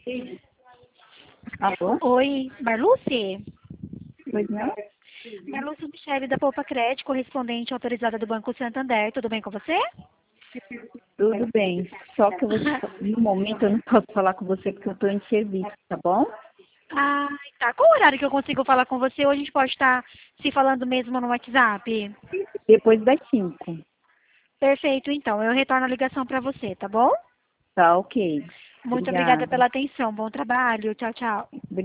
Alô? Oi, Marluce? Pois não? Marluce Michele da Poupa Crédito, correspondente autorizada do Banco Santander. Tudo bem com você? Tudo bem. Só que no momento eu não posso falar com você porque eu estou em serviço, tá bom? Ah, tá. Qual o horário que eu consigo falar com você? Ou a gente pode estar se falando mesmo no WhatsApp? Depois das 5. Perfeito, então. Eu retorno a ligação para você, tá bom? Tá, ok. Muito obrigada Obrigada. pela atenção. Bom trabalho. Tchau, tchau.